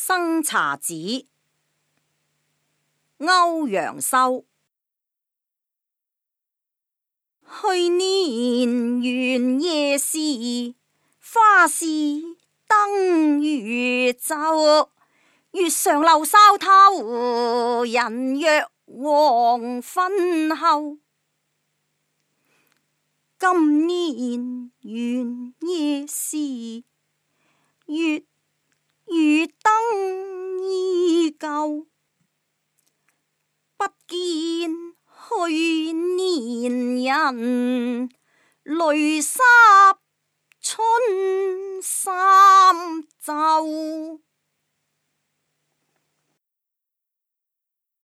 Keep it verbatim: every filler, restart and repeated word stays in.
生查子，歐陽修。去年元夜時，花市燈如晝，月上柳梢頭，人約黃昏後。今年元夜時，月與燈依舊，不見去年人，淚濕春衫袖。